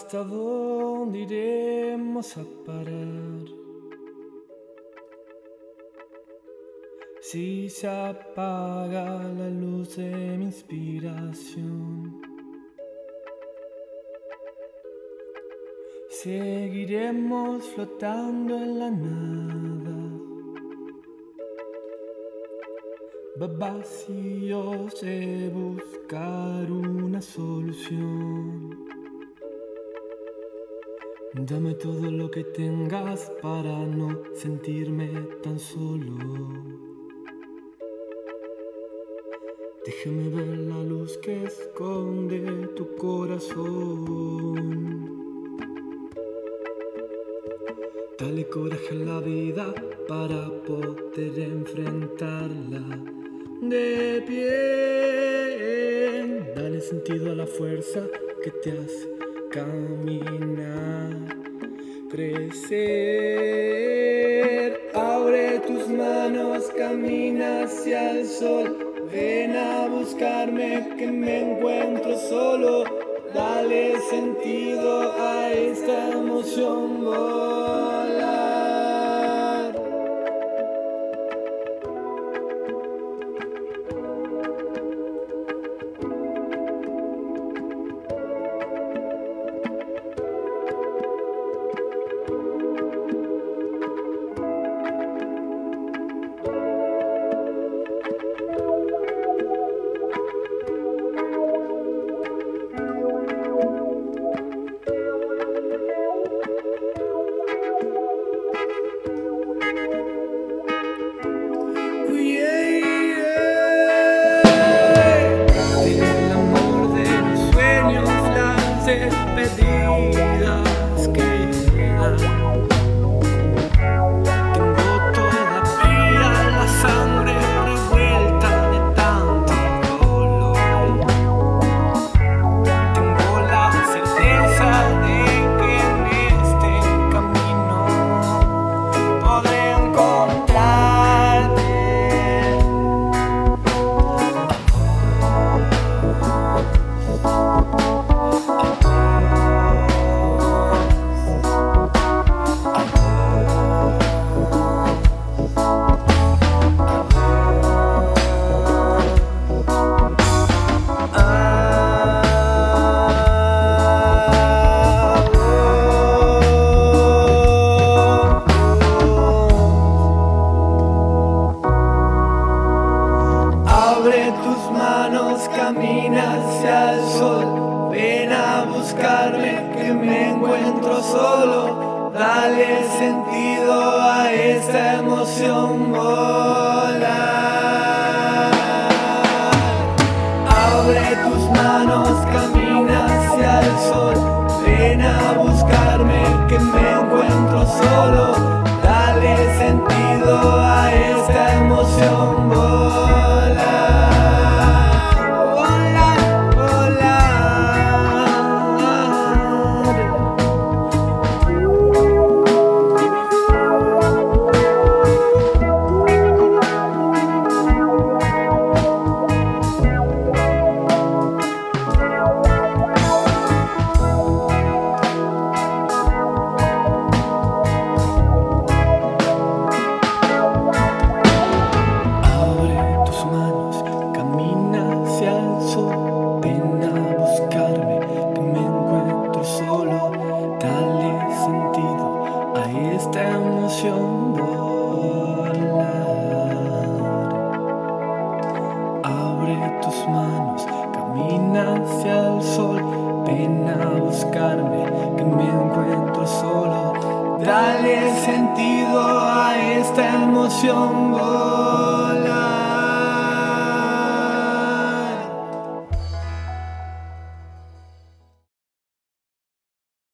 ¿Hasta dónde iremos a parar? Si se apaga la luz de mi inspiración, seguiremos flotando en la nada, vacíos de buscar una solución. Dame todo lo que tengas para no sentirme tan solo. Déjame ver la luz que esconde tu corazón. Dale coraje a la vida para poder enfrentarla de pie. Dale sentido a la fuerza que te hace caminar, crecer. Abre tus manos, camina hacia el sol. Ven a buscarme que me encuentro solo. Dale sentido a esta emoción, volar. Despedidas que dan. Tengo todavía la sangre revuelta de tanto dolor. Tengo la certeza de que en este camino podré encontrarte. Abre tus manos, camina hacia el sol. Ven a buscarme que me encuentro solo. Dale sentido a esta emoción, volar. Abre tus manos, camina hacia el sol. Ven a buscarme que me encuentro solo. Dale sentido a esta emoción, volar. Esta emoción, volar. Abre tus manos, camina hacia el sol. Ven a buscarme que me encuentro solo. Dale sentido a esta emoción, volar.